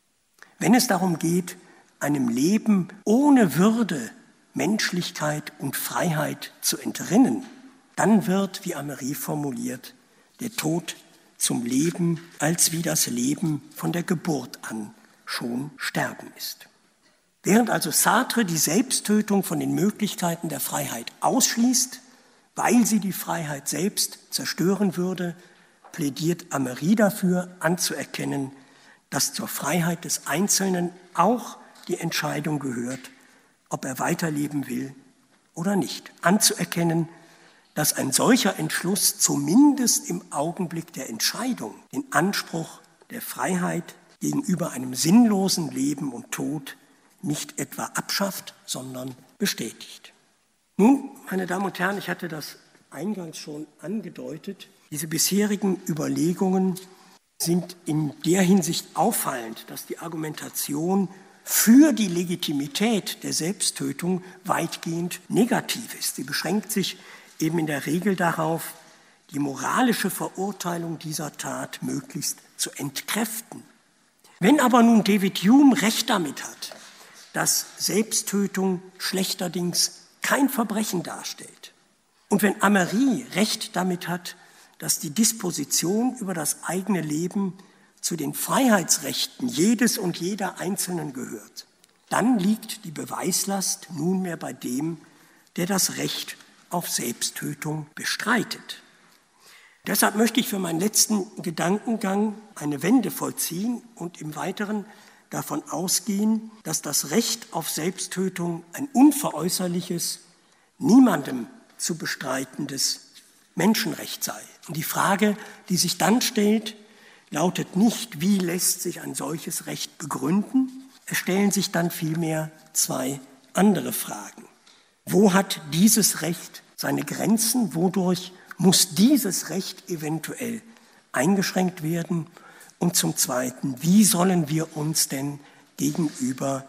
Wenn es darum geht, einem Leben ohne Würde, Menschlichkeit und Freiheit zu entrinnen, dann wird, wie Amerie formuliert, der Tod zum Leben, als wie das Leben von der Geburt an schon Sterben ist. Während also Sartre die Selbsttötung von den Möglichkeiten der Freiheit ausschließt, weil sie die Freiheit selbst zerstören würde, plädiert Amerie dafür, anzuerkennen, dass zur Freiheit des Einzelnen auch die Entscheidung gehört, ob er weiterleben will oder nicht. Anzuerkennen, dass ein solcher Entschluss zumindest im Augenblick der Entscheidung den Anspruch der Freiheit gegenüber einem sinnlosen Leben und Tod nicht etwa abschafft, sondern bestätigt. Nun, meine Damen und Herren, ich hatte das eingangs schon angedeutet, diese bisherigen Überlegungen sind in der Hinsicht auffallend, dass die Argumentation für die Legitimität der Selbsttötung weitgehend negativ ist. Sie beschränkt sich eben in der Regel darauf, die moralische Verurteilung dieser Tat möglichst zu entkräften. Wenn aber nun David Hume recht damit hat, dass Selbsttötung schlechterdings kein Verbrechen darstellt, und wenn Amerie recht damit hat, dass die Disposition über das eigene Leben zu den Freiheitsrechten jedes und jeder Einzelnen gehört, dann liegt die Beweislast nunmehr bei dem, der das Recht auf Selbsttötung bestreitet. Deshalb möchte ich für meinen letzten Gedankengang eine Wende vollziehen und im Weiteren davon ausgehen, dass das Recht auf Selbsttötung ein unveräußerliches, niemandem zu bestreitendes Menschenrecht sei. Und die Frage, die sich dann stellt, lautet nicht, wie lässt sich ein solches Recht begründen? Es stellen sich dann vielmehr zwei andere Fragen. Wo hat dieses Recht seine Grenzen? Wodurch muss dieses Recht eventuell eingeschränkt werden? Und zum Zweiten, wie sollen wir uns denn gegenüber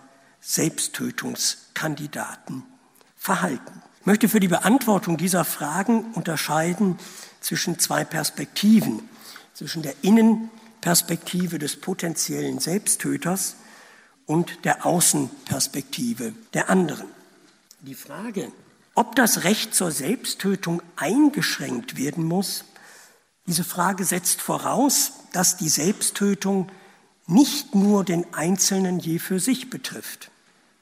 Selbsttötungskandidaten verhalten? Ich möchte für die Beantwortung dieser Fragen unterscheiden zwischen zwei Perspektiven, zwischen der Innenperspektive des potenziellen Selbsttöters und der Außenperspektive der anderen. Die Frage, ob das Recht zur Selbsttötung eingeschränkt werden muss, diese Frage setzt voraus, dass die Selbsttötung nicht nur den Einzelnen je für sich betrifft.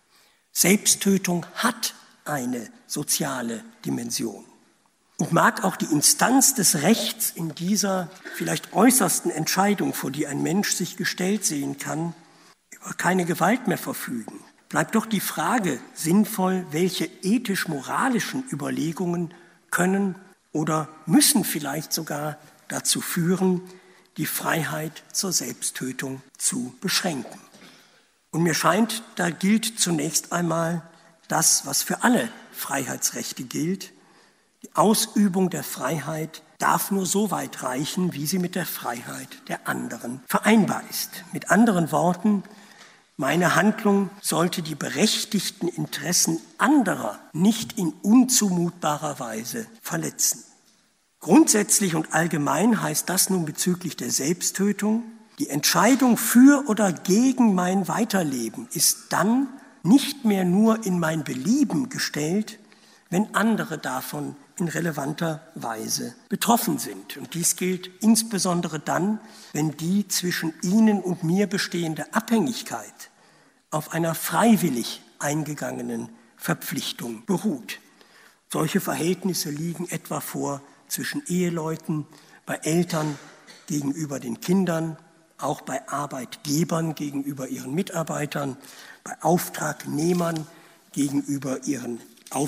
Selbsttötung hat eine soziale Dimension und mag auch die Instanz des Rechts in dieser vielleicht äußersten Entscheidung, vor die ein Mensch sich gestellt sehen kann, über keine Gewalt mehr verfügen. Bleibt doch die Frage sinnvoll, welche ethisch-moralischen Überlegungen können oder müssen vielleicht sogar dazu führen, die Freiheit zur Selbsttötung zu beschränken. Und mir scheint, da gilt zunächst einmal das, was für alle Freiheitsrechte gilt. Die Ausübung der Freiheit darf nur so weit reichen, wie sie mit der Freiheit der anderen vereinbar ist. Mit anderen Worten, meine Handlung sollte die berechtigten Interessen anderer nicht in unzumutbarer Weise verletzen. Grundsätzlich und allgemein heißt das nun bezüglich der Selbsttötung, die Entscheidung für oder gegen mein Weiterleben ist dann nicht mehr nur in mein Belieben gestellt, wenn andere davon in relevanter Weise betroffen sind. Und dies gilt insbesondere dann, wenn die zwischen ihnen und mir bestehende Abhängigkeit auf einer freiwillig eingegangenen Verpflichtung beruht. Solche Verhältnisse liegen etwa vor zwischen Eheleuten, bei Eltern gegenüber den Kindern, auch bei Arbeitgebern gegenüber ihren Mitarbeitern, bei Auftragnehmern gegenüber ihren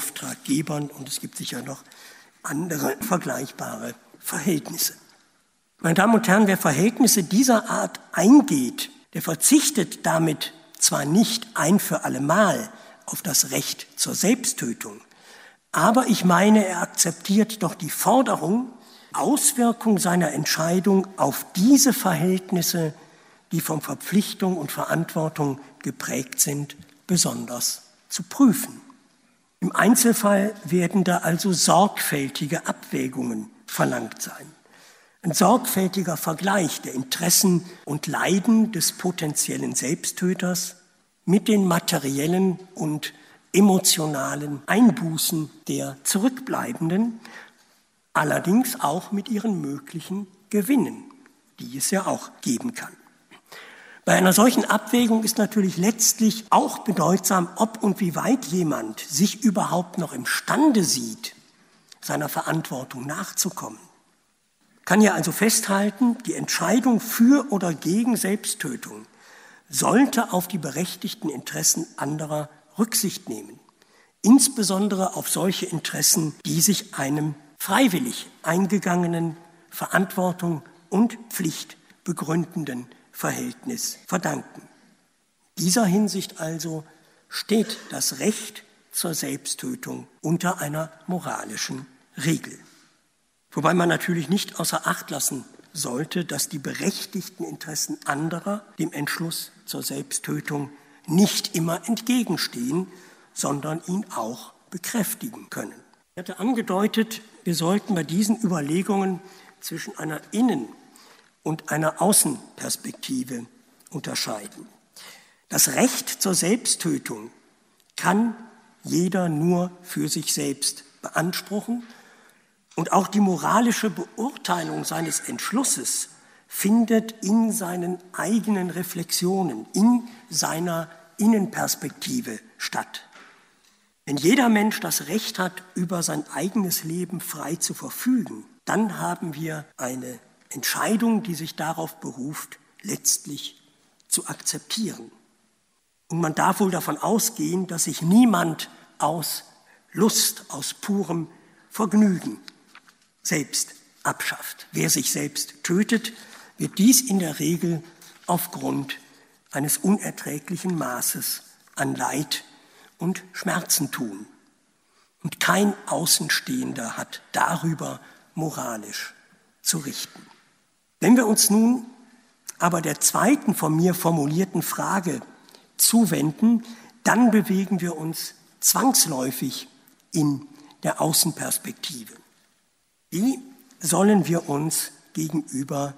Auftraggebern und es gibt sicher noch andere vergleichbare Verhältnisse. Meine Damen und Herren, wer Verhältnisse dieser Art eingeht, der verzichtet damit zwar nicht ein für allemal auf das Recht zur Selbsttötung, aber ich meine, er akzeptiert doch die Forderung, Auswirkung seiner Entscheidung auf diese Verhältnisse, die von Verpflichtung und Verantwortung geprägt sind, besonders zu prüfen. Im Einzelfall werden da also sorgfältige Abwägungen verlangt sein. Ein sorgfältiger Vergleich der Interessen und Leiden des potenziellen Selbsttöters mit den materiellen und emotionalen Einbußen der Zurückbleibenden, allerdings auch mit ihren möglichen Gewinnen, die es ja auch geben kann. Bei einer solchen Abwägung ist natürlich letztlich auch bedeutsam, ob und wie weit jemand sich überhaupt noch imstande sieht, seiner Verantwortung nachzukommen. Kann ja also festhalten, die Entscheidung für oder gegen Selbsttötung sollte auf die berechtigten Interessen anderer Rücksicht nehmen, insbesondere auf solche Interessen, die sich einem freiwillig eingegangenen Verantwortung und Pflicht begründenden Verhältnis verdanken. In dieser Hinsicht also steht das Recht zur Selbsttötung unter einer moralischen Regel. Wobei man natürlich nicht außer Acht lassen sollte, dass die berechtigten Interessen anderer dem Entschluss zur Selbsttötung nicht immer entgegenstehen, sondern ihn auch bekräftigen können. Ich hatte angedeutet, wir sollten bei diesen Überlegungen zwischen einer Innen- und einer Außenperspektive unterscheiden. Das Recht zur Selbsttötung kann jeder nur für sich selbst beanspruchen und auch die moralische Beurteilung seines Entschlusses findet in seinen eigenen Reflexionen, in seiner Innenperspektive statt. Wenn jeder Mensch das Recht hat, über sein eigenes Leben frei zu verfügen, dann haben wir eine Entscheidung, die sich darauf beruft, letztlich zu akzeptieren. Und man darf wohl davon ausgehen, dass sich niemand aus Lust, aus purem Vergnügen selbst abschafft. Wer sich selbst tötet, wird dies in der Regel aufgrund eines unerträglichen Maßes an Leid und Schmerzen tun. Und kein Außenstehender hat darüber moralisch zu richten. Wenn wir uns nun aber der zweiten von mir formulierten Frage zuwenden, dann bewegen wir uns zwangsläufig in der Außenperspektive. Wie sollen wir uns gegenüber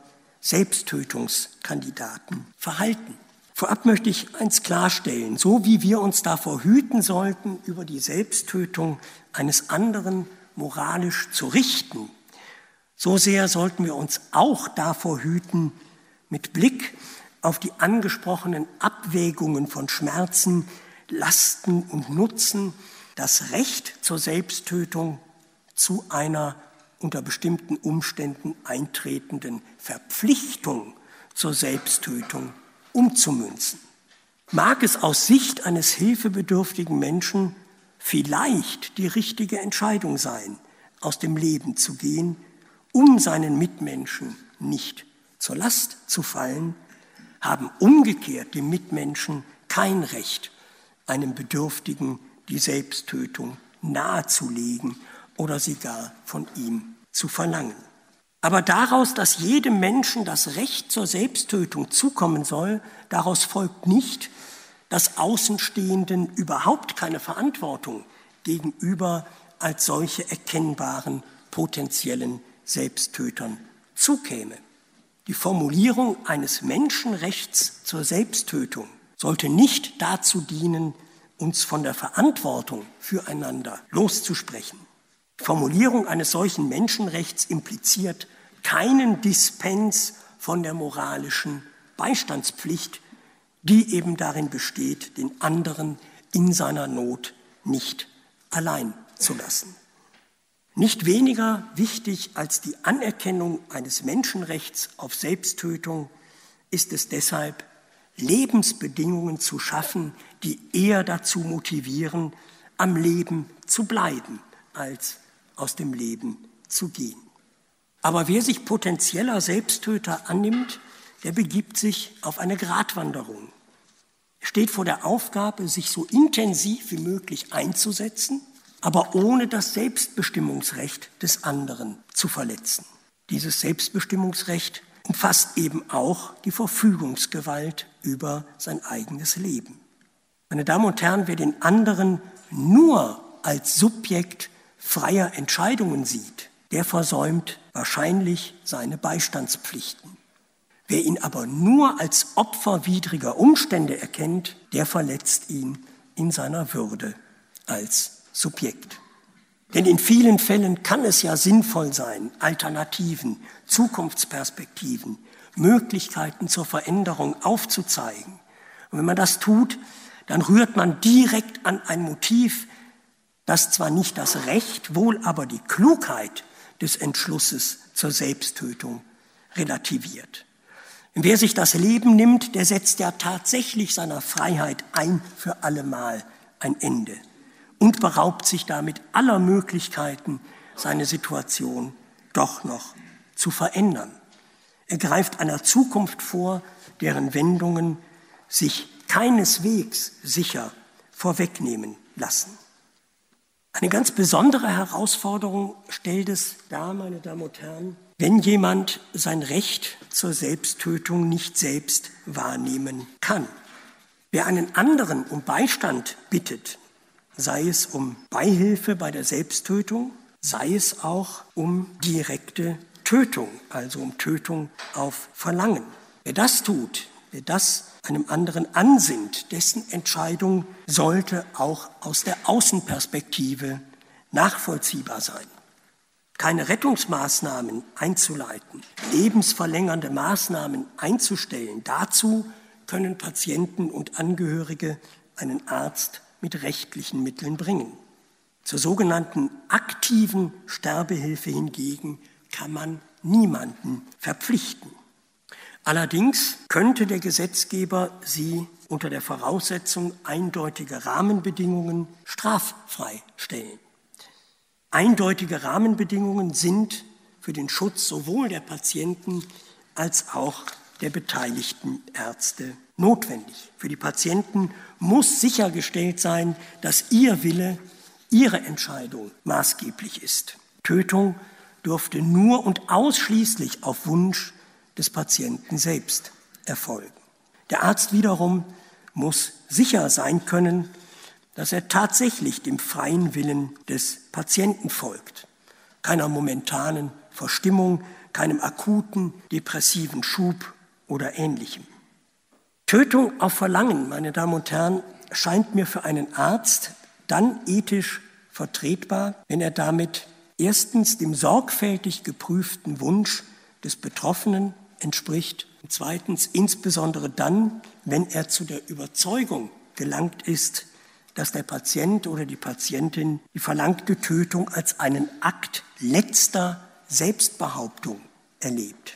Selbsttötungskandidaten verhalten? Vorab möchte ich eins klarstellen: So wie wir uns davor hüten sollten, über die Selbsttötung eines anderen moralisch zu richten, so sehr sollten wir uns auch davor hüten, mit Blick auf die angesprochenen Abwägungen von Schmerzen, Lasten und Nutzen das Recht zur Selbsttötung zu einer unter bestimmten Umständen eintretenden Verpflichtung zur Selbsttötung umzumünzen. Mag es aus Sicht eines hilfebedürftigen Menschen vielleicht die richtige Entscheidung sein, aus dem Leben zu gehen, um seinen Mitmenschen nicht zur Last zu fallen, haben umgekehrt die Mitmenschen kein Recht, einem Bedürftigen die Selbsttötung nahezulegen oder sie gar von ihm zu verlangen. Aber daraus, dass jedem Menschen das Recht zur Selbsttötung zukommen soll, daraus folgt nicht, dass Außenstehenden überhaupt keine Verantwortung gegenüber als solche erkennbaren potenziellen Selbsttötern zukäme. Die Formulierung eines Menschenrechts zur Selbsttötung sollte nicht dazu dienen, uns von der Verantwortung füreinander loszusprechen. Die Formulierung eines solchen Menschenrechts impliziert keinen Dispens von der moralischen Beistandspflicht, die eben darin besteht, den anderen in seiner Not nicht allein zu lassen. Nicht weniger wichtig als die Anerkennung eines Menschenrechts auf Selbsttötung ist es deshalb, Lebensbedingungen zu schaffen, die eher dazu motivieren, am Leben zu bleiben, als aus dem Leben zu gehen. Aber wer sich potenzieller Selbsttöter annimmt, der begibt sich auf eine Gratwanderung. Er steht vor der Aufgabe, sich so intensiv wie möglich einzusetzen, aber ohne das Selbstbestimmungsrecht des anderen zu verletzen. Dieses Selbstbestimmungsrecht umfasst eben auch die Verfügungsgewalt über sein eigenes Leben. Meine Damen und Herren, wer den anderen nur als Subjekt freier Entscheidungen sieht, der versäumt wahrscheinlich seine Beistandspflichten. Wer ihn aber nur als Opfer widriger Umstände erkennt, der verletzt ihn in seiner Würde als Subjekt. Denn in vielen Fällen kann es ja sinnvoll sein, Alternativen, Zukunftsperspektiven, Möglichkeiten zur Veränderung aufzuzeigen. Und wenn man das tut, dann rührt man direkt an ein Motiv, das zwar nicht das Recht, wohl aber die Klugheit des Entschlusses zur Selbsttötung relativiert. Und wer sich das Leben nimmt, der setzt ja tatsächlich seiner Freiheit ein für allemal ein Ende und beraubt sich damit aller Möglichkeiten, seine Situation doch noch zu verändern. Er greift einer Zukunft vor, deren Wendungen sich keineswegs sicher vorwegnehmen lassen. Eine ganz besondere Herausforderung stellt es dar, meine Damen und Herren, wenn jemand sein Recht zur Selbsttötung nicht selbst wahrnehmen kann. Wer einen anderen um Beistand bittet, sei es um Beihilfe bei der Selbsttötung, sei es auch um direkte Tötung, also um Tötung auf Verlangen. Wer das tut, wer das einem anderen ansinnt, dessen Entscheidung sollte auch aus der Außenperspektive nachvollziehbar sein. Keine Rettungsmaßnahmen einzuleiten, lebensverlängernde Maßnahmen einzustellen, dazu können Patienten und Angehörige einen Arzt mit rechtlichen Mitteln bringen. Zur sogenannten aktiven Sterbehilfe hingegen kann man niemanden verpflichten. Allerdings könnte der Gesetzgeber sie unter der Voraussetzung eindeutiger Rahmenbedingungen straffrei stellen. Eindeutige Rahmenbedingungen sind für den Schutz sowohl der Patienten als auch der beteiligten Ärzte notwendig. Für die Patienten muss sichergestellt sein, dass ihr Wille, ihre Entscheidung maßgeblich ist. Tötung dürfte nur und ausschließlich auf Wunsch des Patienten selbst erfolgen. Der Arzt wiederum muss sicher sein können, dass er tatsächlich dem freien Willen des Patienten folgt. Keiner momentanen Verstimmung, keinem akuten depressiven Schub oder Ähnlichem. Tötung auf Verlangen, meine Damen und Herren, scheint mir für einen Arzt dann ethisch vertretbar, wenn er damit erstens dem sorgfältig geprüften Wunsch des Betroffenen entspricht und zweitens insbesondere dann, wenn er zu der Überzeugung gelangt ist, dass der Patient oder die Patientin die verlangte Tötung als einen Akt letzter Selbstbehauptung erlebt.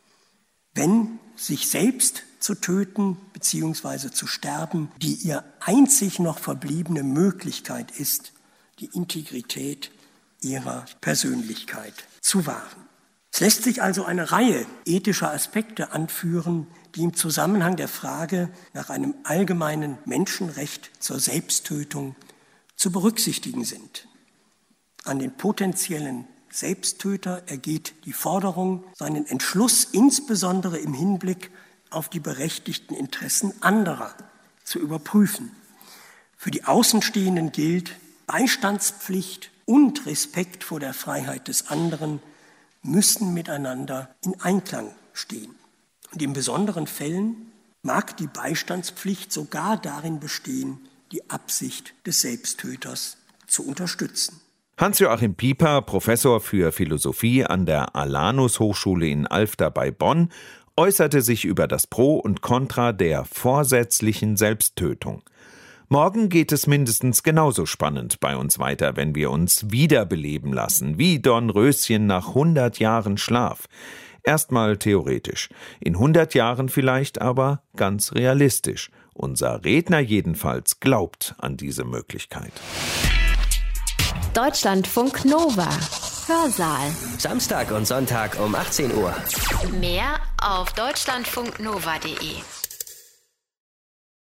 Wenn sich selbst zu töten bzw. zu sterben, die ihr einzig noch verbliebene Möglichkeit ist, die Integrität ihrer Persönlichkeit zu wahren. Es lässt sich also eine Reihe ethischer Aspekte anführen, die im Zusammenhang der Frage nach einem allgemeinen Menschenrecht zur Selbsttötung zu berücksichtigen sind. An den potenziellen Selbsttöter ergeht die Forderung, seinen Entschluss insbesondere im Hinblick auf die berechtigten Interessen anderer zu überprüfen. Für die Außenstehenden gilt, Beistandspflicht und Respekt vor der Freiheit des anderen müssen miteinander in Einklang stehen. Und in besonderen Fällen mag die Beistandspflicht sogar darin bestehen, die Absicht des Selbsttöters zu unterstützen. Hans-Joachim Pieper, Professor für Philosophie an der Alanus-Hochschule in Alfter bei Bonn, äußerte sich über das Pro und Contra der vorsätzlichen Selbsttötung. Morgen geht es mindestens genauso spannend bei uns weiter, wenn wir uns wiederbeleben lassen, wie Dornröschen nach 100 Jahren Schlaf. Erstmal theoretisch, in 100 Jahren vielleicht aber ganz realistisch. Unser Redner jedenfalls glaubt an diese Möglichkeit. Deutschlandfunk Nova Hörsaal. Samstag und Sonntag um 18 Uhr. Mehr auf deutschlandfunknova.de.